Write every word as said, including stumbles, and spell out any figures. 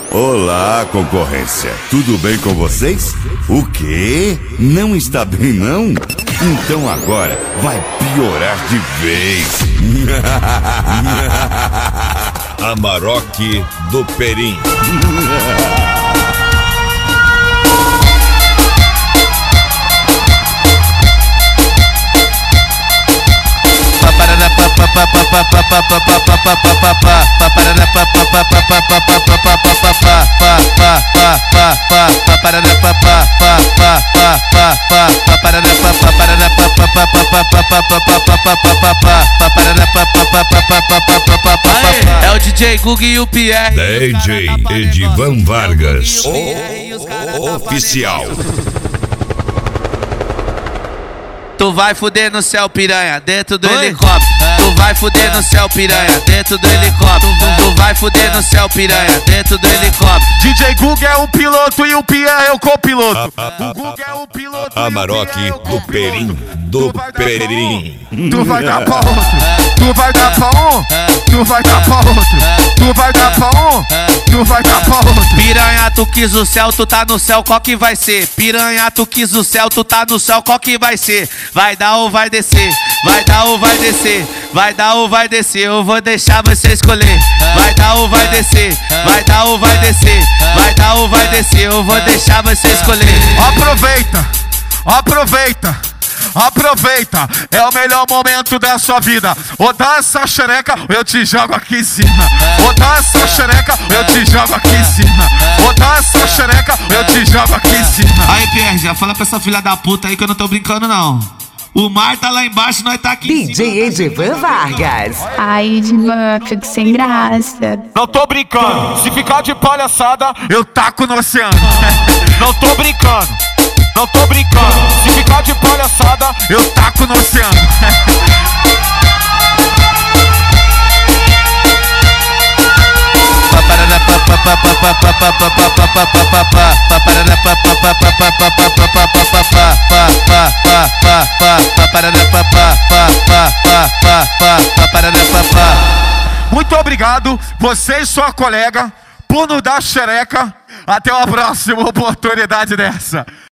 Olá, concorrência. Tudo bem com vocês? O quê? Não está bem, não? Então agora vai piorar de vez. Amarok do Perim. É o D J Gug e o Pierre. D J Edivan Vargas, o oficial. Tu vai fuder no céu, piranha, dentro do Oi? helicóptero. Tu vai fuder no céu, piranha, dentro do helicóptero. Tu vai fuder no céu, piranha, dentro do helicóptero. D J Gug é o piloto e o Pierre é o copiloto. O Gug é o piloto e o Amarok Pierre é o do copiloto. Perim, do Perim. Tu vai dar pra outro, tu vai dar pra um, tu vai dar pra outro, tu vai dar pra um, tu vai dar pra outro. Piranha, tu quis o céu, tu tá no céu, qual que vai ser? Piranha, tu quis o céu, tu tá no céu, qual que vai ser? Vai dar ou vai descer? Vai dar ou vai descer? Vai dar ou vai descer? Eu vou deixar você escolher. Vai dar ou vai descer? Vai dar ou vai descer? Vai dar ou vai descer? Eu vou deixar você escolher. Aproveita, aproveita. Aproveita, é o melhor momento da sua vida. Ou dá essa xereca, eu te jogo aqui em cima. Ou dá essa xereca, eu te jogo aqui em cima. Ou dá essa xereca, eu te jogo aqui em cima. Aí, Pierre, já fala pra essa filha da puta aí que eu não tô brincando, não. O mar tá lá embaixo, nós tá aqui em D J Edivan Vargas. Ai, Edivan, fico sem graça. Não tô brincando, se ficar de palhaçada, eu taco no oceano. Não tô brincando, não tô brincando. Se ficar de palhaçada, eu taco no oceano. Muito obrigado, você e sua colega, por nos dar xereca. Até uma próxima oportunidade dessa.